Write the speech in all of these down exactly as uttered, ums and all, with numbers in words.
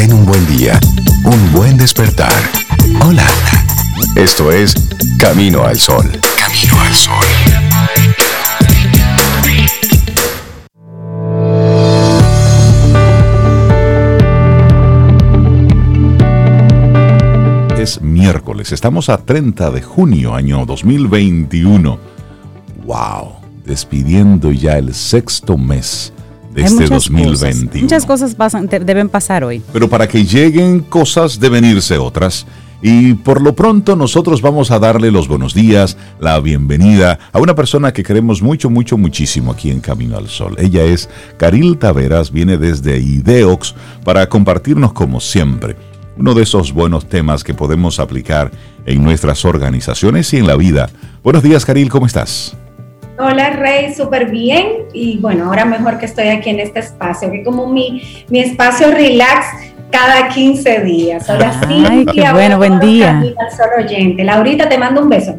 Ten un buen día, un buen despertar. Hola. Esto es Camino al Sol. Camino al Sol. Es miércoles, estamos a treinta de junio, año dos mil veintiuno. ¡Wow! Despidiendo ya el sexto mes de Hay este muchas dos mil veintiuno. Cosas, muchas cosas pasan, te, deben pasar hoy. Pero para que lleguen cosas deben irse otras. Y por lo pronto nosotros vamos a darle los buenos días, la bienvenida a una persona que queremos mucho, mucho, muchísimo aquí en Camino al Sol. Ella es Caril Taveras, viene desde Ideox para compartirnos como siempre uno de esos buenos temas que podemos aplicar en nuestras organizaciones y en la vida. Buenos días, Caril, ¿cómo estás? Hola, Rey, súper bien. Y bueno, ahora mejor que estoy aquí en este espacio, que como mi, mi espacio relax cada quince días. Hola, sí. Ay, qué bueno, buen día. Sol oyente. Laurita, te mando un beso.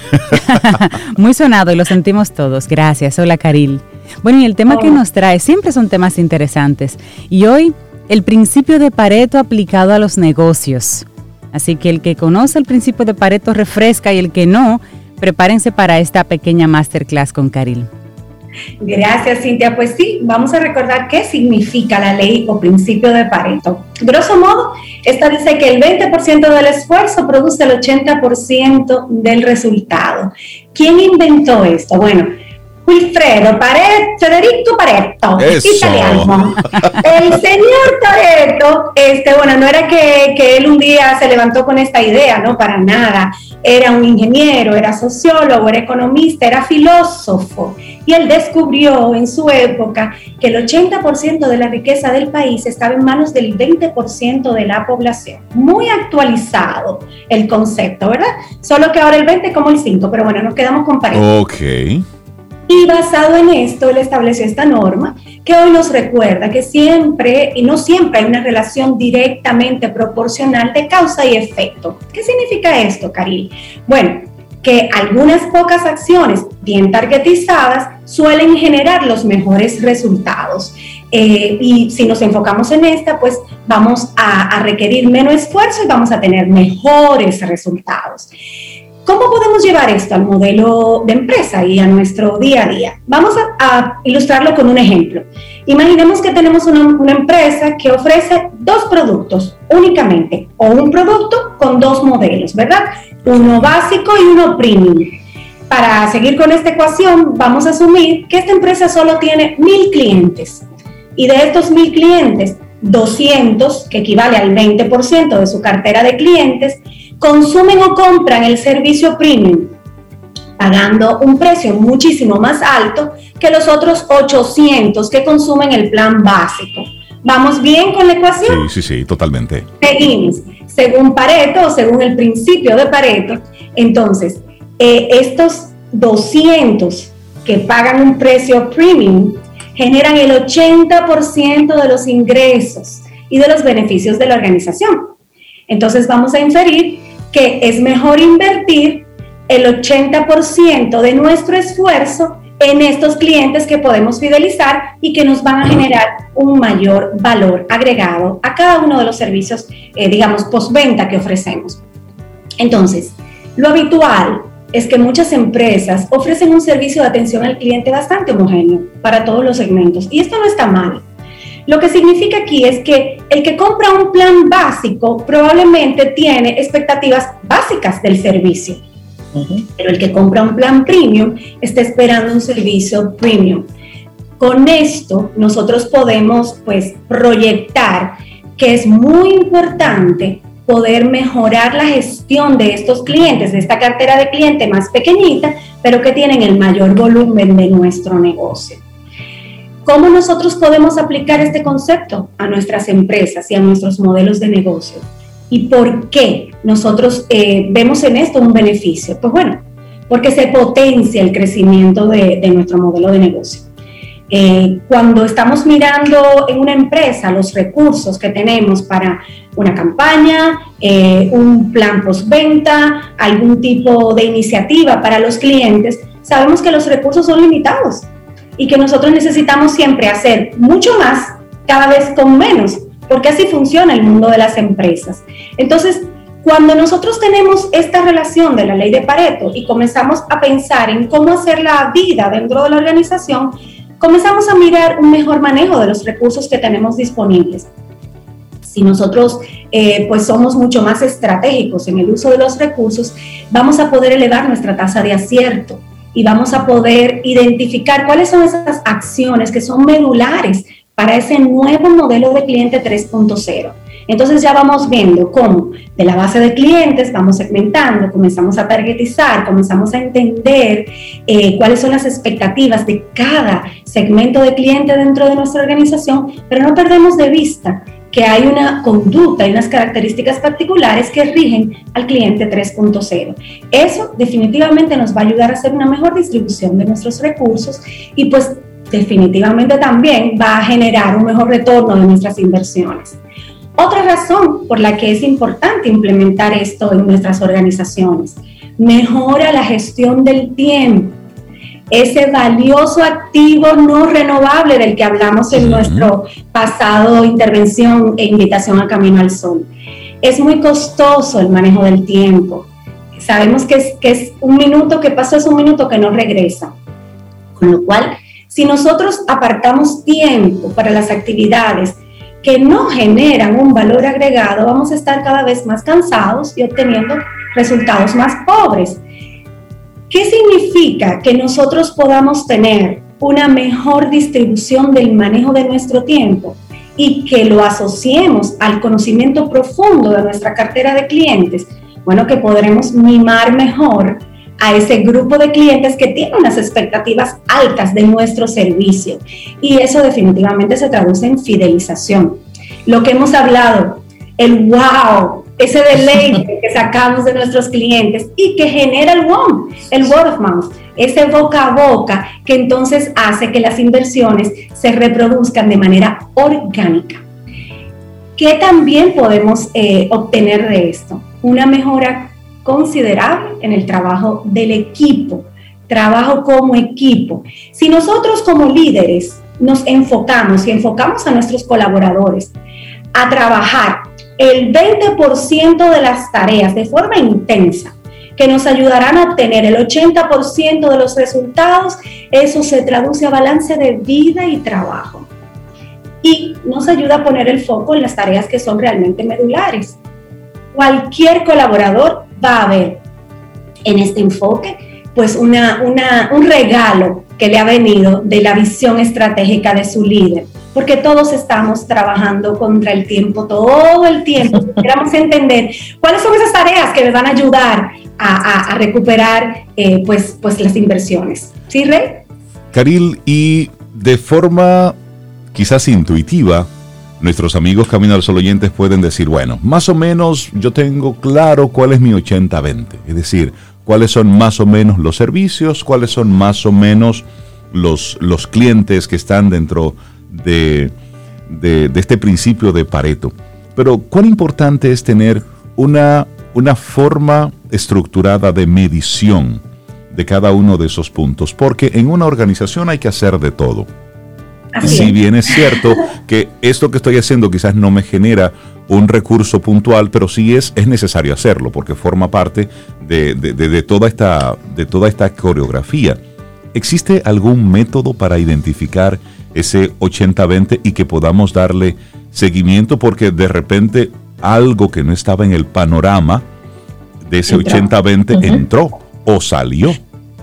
Muy sonado y lo sentimos todos. Gracias. Hola, Caril. Bueno, y el tema oh. que nos trae siempre son temas interesantes. Y hoy, el principio de Pareto aplicado a los negocios. Así que el que conoce el principio de Pareto refresca y el que no, prepárense para esta pequeña masterclass con Caril. Gracias, Cintia. Pues sí, vamos a recordar qué significa la ley o principio de Pareto. Grosso modo, esta dice que el veinte por ciento del esfuerzo produce el ochenta por ciento del resultado. ¿Quién inventó esto? Bueno, Wilfredo Pareto, Federico Pareto, Eso. Italiano. El señor Pareto, este, bueno, no era que, que él un día se levantó con esta idea, no, para nada. Era un ingeniero, era sociólogo, era economista, era filósofo. Y él descubrió en su época que el ochenta por ciento de la riqueza del país estaba en manos del veinte por ciento de la población. Muy actualizado el concepto, ¿verdad? Solo que ahora el veinte como el cinco, pero bueno, nos quedamos con Pareto. Ok. Y basado en esto, él estableció esta norma que hoy nos recuerda que siempre, y no siempre, hay una relación directamente proporcional de causa y efecto. ¿Qué significa esto, Caril? Bueno, que algunas pocas acciones bien targetizadas suelen generar los mejores resultados. Eh, y si nos enfocamos en esta, pues vamos a, a requerir menos esfuerzo y vamos a tener mejores resultados. ¿Cómo podemos llevar esto al modelo de empresa y a nuestro día a día? Vamos a, a ilustrarlo con un ejemplo. Imaginemos que tenemos una, una empresa que ofrece dos productos únicamente, o un producto con dos modelos, ¿verdad? Uno básico y uno premium. Para seguir con esta ecuación, vamos a asumir que esta empresa solo tiene mil clientes. Y de estos mil clientes, doscientos, que equivale al veinte por ciento de su cartera de clientes, consumen o compran el servicio premium, pagando un precio muchísimo más alto que los otros ochocientos que consumen el plan básico. ¿Vamos bien con la ecuación? Sí, sí, sí, totalmente. Seguimos. Según Pareto, o según el principio de Pareto, entonces, eh, estos doscientos que pagan un precio premium generan el ochenta por ciento de los ingresos y de los beneficios de la organización. Entonces vamos a inferir que es mejor invertir el ochenta por ciento de nuestro esfuerzo en estos clientes que podemos fidelizar y que nos van a generar un mayor valor agregado a cada uno de los servicios, eh, digamos, postventa que ofrecemos. Entonces, lo habitual es que muchas empresas ofrecen un servicio de atención al cliente bastante homogéneo para todos los segmentos, y esto no está mal. Lo que significa aquí es que el que compra un plan básico probablemente tiene expectativas básicas del servicio, uh-huh. pero el que compra un plan premium está esperando un servicio premium. Con esto nosotros podemos pues proyectar que es muy importante poder mejorar la gestión de estos clientes, de esta cartera de cliente más pequeñita, pero que tienen el mayor volumen de nuestro negocio. ¿Cómo nosotros podemos aplicar este concepto a nuestras empresas y a nuestros modelos de negocio? ¿Y por qué nosotros eh, vemos en esto un beneficio? Pues bueno, porque se potencia el crecimiento de, de nuestro modelo de negocio. Eh, cuando estamos mirando en una empresa los recursos que tenemos para una campaña, eh, un plan postventa, algún tipo de iniciativa para los clientes, sabemos que los recursos son limitados y que nosotros necesitamos siempre hacer mucho más cada vez con menos porque así funciona el mundo de las empresas. Entonces, cuando nosotros tenemos esta relación de la ley de Pareto y comenzamos a pensar en cómo hacer la vida dentro de la organización, comenzamos a mirar un mejor manejo de los recursos que tenemos disponibles. Si nosotros eh, pues somos mucho más estratégicos en el uso de los recursos, vamos a poder elevar nuestra tasa de acierto y vamos a poder identificar cuáles son esas acciones que son medulares para ese nuevo modelo de cliente tres punto cero. Entonces ya vamos viendo cómo de la base de clientes vamos segmentando, comenzamos a targetizar, comenzamos a entender eh, cuáles son las expectativas de cada segmento de cliente dentro de nuestra organización, pero no perdemos de vista que hay una conducta y unas características particulares que rigen al cliente tres punto cero. Eso definitivamente nos va a ayudar a hacer una mejor distribución de nuestros recursos y pues definitivamente también va a generar un mejor retorno de nuestras inversiones. Otra razón por la que es importante implementar esto en nuestras organizaciones, mejora la gestión del tiempo, ese valioso activo no renovable del que hablamos en uh-huh. nuestro pasado intervención e invitación a Camino al Sol. Es muy costoso el manejo del tiempo. Sabemos que es, que es un minuto que pasó, es un minuto que no regresa. Con lo cual, si nosotros apartamos tiempo para las actividades que no generan un valor agregado, vamos a estar cada vez más cansados y obteniendo resultados más pobres. ¿Qué significa que nosotros podamos tener una mejor distribución del manejo de nuestro tiempo y que lo asociemos al conocimiento profundo de nuestra cartera de clientes? Bueno, que podremos mimar mejor a ese grupo de clientes que tienen unas expectativas altas de nuestro servicio. Y eso definitivamente se traduce en fidelización. Lo que hemos hablado, el wow, ese deleite que sacamos de nuestros clientes y que genera el WOM, el word of mouth, ese boca a boca que entonces hace que las inversiones se reproduzcan de manera orgánica. ¿Qué también podemos eh, obtener de esto? Una mejora considerable en el trabajo del equipo, trabajo como equipo. Si nosotros como líderes nos enfocamos y enfocamos a nuestros colaboradores a trabajar el veinte por ciento de las tareas de forma intensa, que nos ayudarán a obtener el ochenta por ciento de los resultados, eso se traduce a balance de vida y trabajo. Y nos ayuda a poner el foco en las tareas que son realmente medulares. Cualquier colaborador va a ver en este enfoque pues una, una, un regalo que le ha venido de la visión estratégica de su líder, porque todos estamos trabajando contra el tiempo todo el tiempo. Queremos entender cuáles son esas tareas que les van a ayudar a, a, a recuperar eh, pues, pues las inversiones. ¿Sí, Rey? Caril, y de forma quizás intuitiva, nuestros amigos Camino al Sol oyentes pueden decir, bueno, más o menos yo tengo claro cuál es mi ochenta veinte, es decir, cuáles son más o menos los servicios, cuáles son más o menos los, los clientes que están dentro de, de, de este principio de Pareto. Pero cuán importante es tener una, una forma estructurada de medición de cada uno de esos puntos, porque en una organización hay que hacer de todo. Así si es. bien es cierto que esto que estoy haciendo quizás no me genera un recurso puntual, pero sí es, es necesario hacerlo porque forma parte de, de, de, de, toda esta, de toda esta coreografía. ¿Existe algún método para identificar ese ochenta veinte y que podamos darle seguimiento? Porque de repente algo que no estaba en el panorama de ese Entró. ochenta veinte Uh-huh. entró o salió.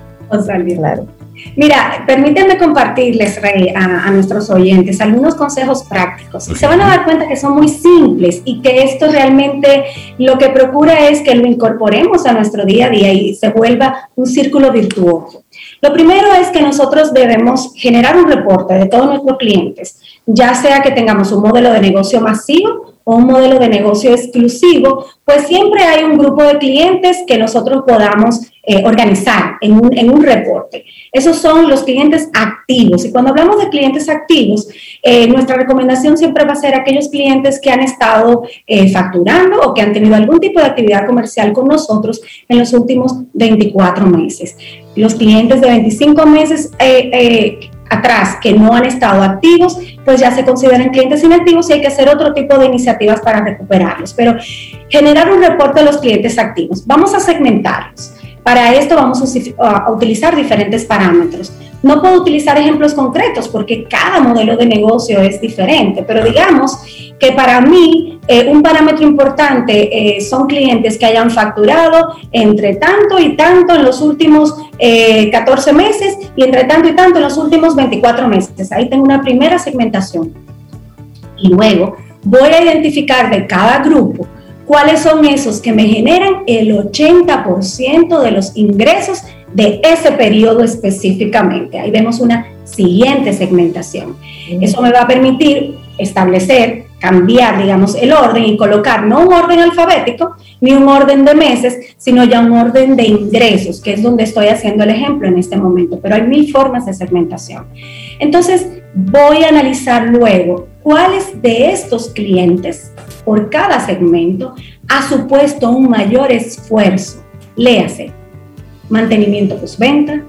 O salió, claro. Mira, permítanme compartirles, Rey, a, a nuestros oyentes algunos consejos prácticos. Y se van a dar cuenta que son muy simples y que esto realmente lo que procura es que lo incorporemos a nuestro día a día y se vuelva un círculo virtuoso. Lo primero es que nosotros debemos generar un reporte de todos nuestros clientes, ya sea que tengamos un modelo de negocio masivo o un modelo de negocio exclusivo, pues siempre hay un grupo de clientes que nosotros podamos eh, organizar en un, en un reporte. Esos son los clientes activos. Y cuando hablamos de clientes activos, eh, nuestra recomendación siempre va a ser aquellos clientes que han estado eh, facturando o que han tenido algún tipo de actividad comercial con nosotros en los últimos veinticuatro meses. Los clientes de veinticinco meses eh, eh, atrás que no han estado activos, pues ya se consideran clientes inactivos y hay que hacer otro tipo de iniciativas para recuperarlos. Pero generar un reporte de los clientes activos. Vamos a segmentarlos. Para esto vamos a utilizar diferentes parámetros. No puedo utilizar ejemplos concretos porque cada modelo de negocio es diferente, pero digamos que para mí eh, un parámetro importante eh, son clientes que hayan facturado entre tanto y tanto en los últimos eh, catorce meses y entre tanto y tanto en los últimos veinticuatro meses. Ahí tengo una primera segmentación. Y luego voy a identificar de cada grupo cuáles son esos que me generan el ochenta por ciento de los ingresos de ese periodo específicamente. Ahí vemos una siguiente segmentación. Eso me va a permitir establecer, cambiar, digamos, el orden y colocar no un orden alfabético ni un orden de meses, sino ya un orden de ingresos, que es donde estoy haciendo el ejemplo en este momento. Pero hay mil formas de segmentación. Entonces, voy a analizar luego cuáles de estos clientes por cada segmento ha supuesto un mayor esfuerzo. Léase, mantenimiento postventa,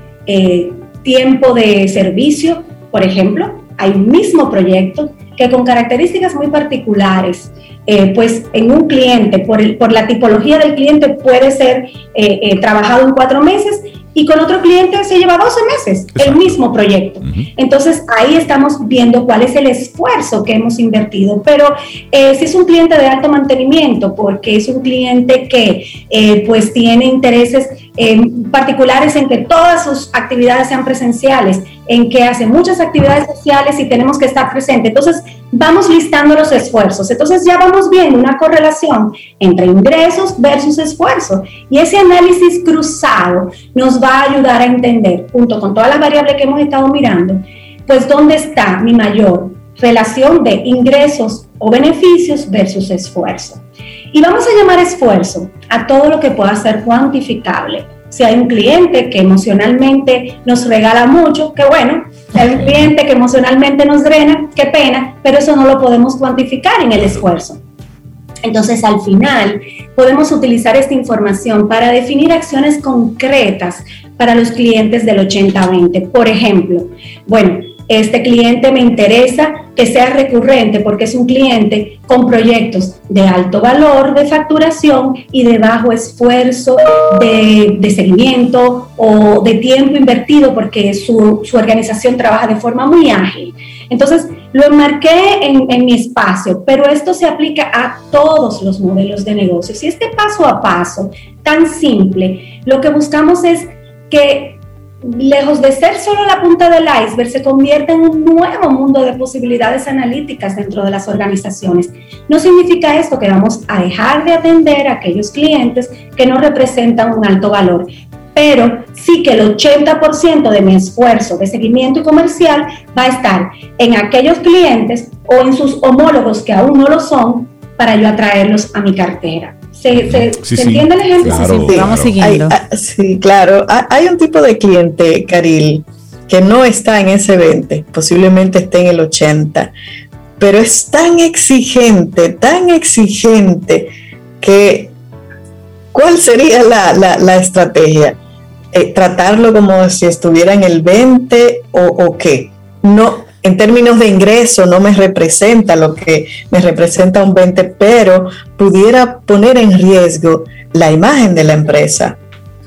eh, tiempo de servicio, por ejemplo, hay un mismo proyecto que con características muy particulares, eh, pues en un cliente, por, el, por la tipología del cliente puede ser eh, eh, trabajado en cuatro meses y con otro cliente se lleva doce meses, exacto, el mismo proyecto. Uh-huh. Entonces ahí estamos viendo cuál es el esfuerzo que hemos invertido, pero eh, si es un cliente de alto mantenimiento, porque es un cliente que eh, pues tiene intereses eh, particulares en que todas sus actividades sean presenciales, en que hace muchas actividades sociales y tenemos que estar presentes. Entonces, vamos listando los esfuerzos. Entonces, ya vamos viendo una correlación entre ingresos versus esfuerzo. Y ese análisis cruzado nos va a ayudar a entender, junto con todas las variables que hemos estado mirando, pues dónde está mi mayor relación de ingresos o beneficios versus esfuerzo. Y vamos a llamar esfuerzo a todo lo que pueda ser cuantificable. Si hay un cliente que emocionalmente nos regala mucho, qué bueno. Si hay un cliente que emocionalmente nos drena, qué pena, pero eso no lo podemos cuantificar en el esfuerzo. Entonces, al final, podemos utilizar esta información para definir acciones concretas para los clientes del ochenta veinte. Por ejemplo, bueno, este cliente me interesa que sea recurrente porque es un cliente con proyectos de alto valor de facturación y de bajo esfuerzo de, de seguimiento o de tiempo invertido porque su, su organización trabaja de forma muy ágil. Entonces, lo enmarqué en, en mi espacio, pero esto se aplica a todos los modelos de negocios. Y este paso a paso, tan simple, lo que buscamos es que lejos de ser solo la punta del iceberg, se convierte en un nuevo mundo de posibilidades analíticas dentro de las organizaciones. No significa esto que vamos a dejar de atender a aquellos clientes que no representan un alto valor, pero sí que el ochenta por ciento de mi esfuerzo de seguimiento y comercial va a estar en aquellos clientes o en sus homólogos que aún no lo son para yo atraerlos a mi cartera. ¿Se, se, sí, ¿se sí, entiende el ejemplo? claro, sí, sí, sí, vamos claro. siguiendo. Hay, ah, sí, claro. Hay un tipo de cliente, Caril, que no está en ese veinte, posiblemente esté en el ochenta, pero es tan exigente, tan exigente que ¿cuál sería la, la, la estrategia? Eh, ¿Tratarlo como si estuviera en el veinte o, o qué? No. En términos de ingreso no me representa lo que me representa un veinte, pero pudiera poner en riesgo la imagen de la empresa.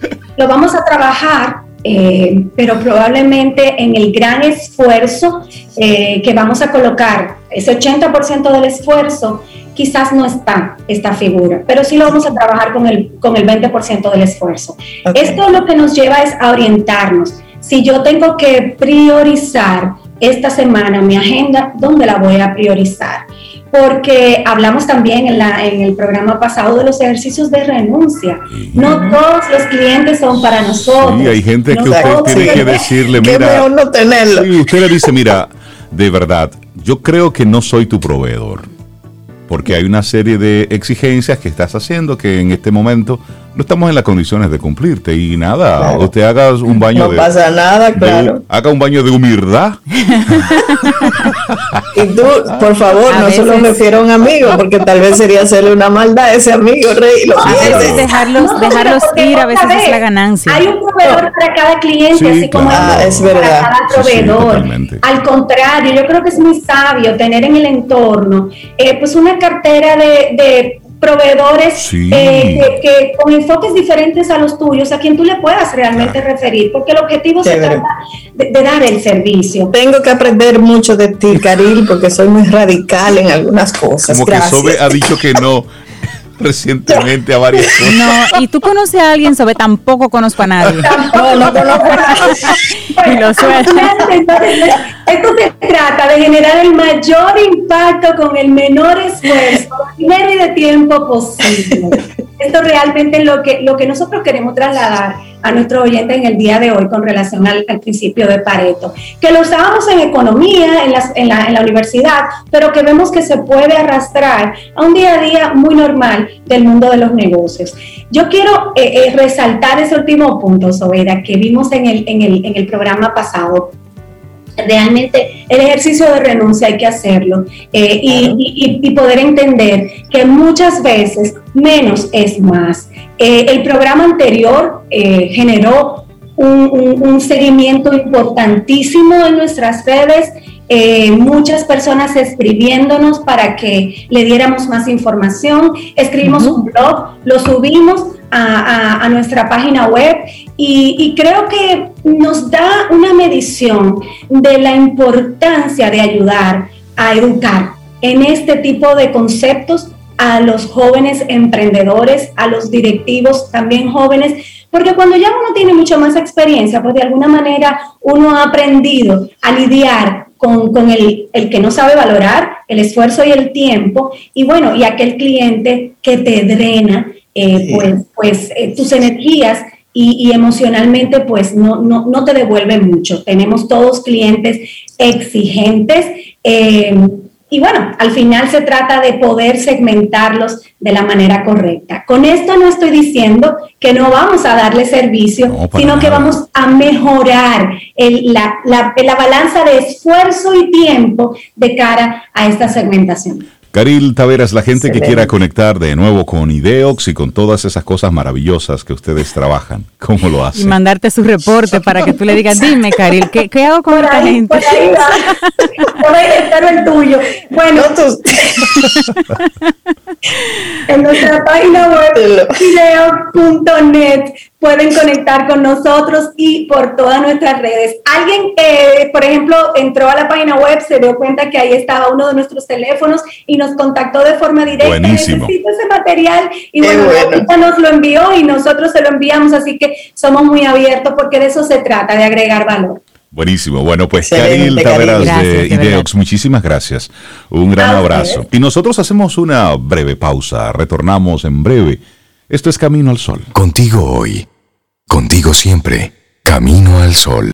Lo vamos a trabajar, eh, pero probablemente en el gran esfuerzo eh, que vamos a colocar, ese ochenta por ciento del esfuerzo, quizás no está esta figura, pero sí lo vamos a trabajar con el, con el veinte por ciento del esfuerzo. Okay. Esto lo que nos lleva es a orientarnos. Si yo tengo que priorizar esta semana mi agenda, ¿dónde la voy a priorizar? Porque hablamos también en, la, en el programa pasado de los ejercicios de renuncia. Sí. No todos los clientes son para nosotros. Sí, hay gente no que usted tiene que decirle, mira, que mejor no tenerlo. Sí, usted le dice, mira, de verdad, yo creo que no soy tu proveedor, porque hay una serie de exigencias que estás haciendo que en este momento no estamos en las condiciones de cumplirte y nada, Claro. usted haga un baño No de... pasa nada, de- claro. haga un baño de humildad. Y tú, por favor, A no se lo veces- refiero a un amigo, porque tal vez sería hacerle una maldad a ese amigo, Rey. Lo A Claro. veces dejarlos, No, pero dejarlos porque ir, a otra veces es vez, la ganancia. Hay un proveedor para cada cliente, Sí, así como claro. hay un Ah, es para verdad. cada Sí, sí, proveedor. totalmente. Al contrario, yo creo que es muy sabio tener en el entorno eh, pues una cartera de, de proveedores Sí. eh, que, que con enfoques diferentes a los tuyos, a quien tú le puedas realmente referir, porque el objetivo se Chévere. trata de, de dar el servicio. Tengo que aprender mucho de ti, Caril, porque soy muy radical en algunas cosas. Como que Gracias. Sobe ha dicho que no recientemente a varias cosas. No, y tú conoces a alguien, Sobe, tampoco conozco a nadie. No, no conozco nada. Y lo suelta. Entonces, esto se trata de generar el mayor impacto con el menor esfuerzo, de dinero y de tiempo posible. Esto realmente es lo que, lo que nosotros queremos trasladar a nuestros oyentes en el día de hoy con relación al, al principio de Pareto, que lo usábamos en economía, en, las, en, la, en la universidad, pero que vemos que se puede arrastrar a un día a día muy normal del mundo de los negocios. Yo quiero eh, eh, resaltar ese último punto, Sobeida, que vimos en el, en el, en el programa pasado. Realmente el ejercicio de renuncia hay que hacerlo eh, y, y, y poder entender que muchas veces menos es más. Eh, el programa anterior eh, generó un, un, un seguimiento importantísimo en nuestras redes, eh, muchas personas escribiéndonos para que le diéramos más información, escribimos uh-huh. un blog, lo subimos a, a, a nuestra página web y, y creo que nos da una medición de la importancia de ayudar a educar en este tipo de conceptos a los jóvenes emprendedores, a los directivos también jóvenes, porque cuando ya uno tiene mucha más experiencia, pues de alguna manera uno ha aprendido a lidiar con, con el, el que no sabe valorar el esfuerzo y el tiempo, y bueno, y aquel cliente que te drena eh, pues, pues eh, tus energías y, y emocionalmente pues no, no, no te devuelve mucho. Tenemos todos clientes exigentes, eh, y bueno, al final se trata de poder segmentarlos de la manera correcta. Con esto no estoy diciendo que no vamos a darle servicio, no, sino nada. que vamos a mejorar el, la, la, la balanza de esfuerzo y tiempo de cara a esta segmentación. Caril Taveras, la gente Excelente. que quiera conectar de nuevo con Ideox y con todas esas cosas maravillosas que ustedes trabajan, ¿cómo lo hacen? Y mandarte su reporte para que tú le digas, dime, Caril, ¿qué, qué hago con por esta ahí, gente? Por ahí va. Por ahí espero el tuyo. Bueno, tú... en nuestra página web, ideox punto net, pueden conectar con nosotros y por todas nuestras redes. Alguien, eh, por ejemplo, entró a la página web, se dio cuenta que ahí estaba uno de nuestros teléfonos y nos contactó de forma directa. Buenísimo. Necesito ese material y bueno, bueno. nos lo envió y nosotros se lo enviamos, así que somos muy abiertos porque de eso se trata, de agregar valor. Buenísimo. Bueno, pues Caril Taveras de Ideox, muchísimas gracias. Un gran ah, abrazo. Okay. Y nosotros hacemos una breve pausa. Retornamos en breve. Esto es Camino al Sol. Contigo hoy, contigo siempre. Camino al Sol.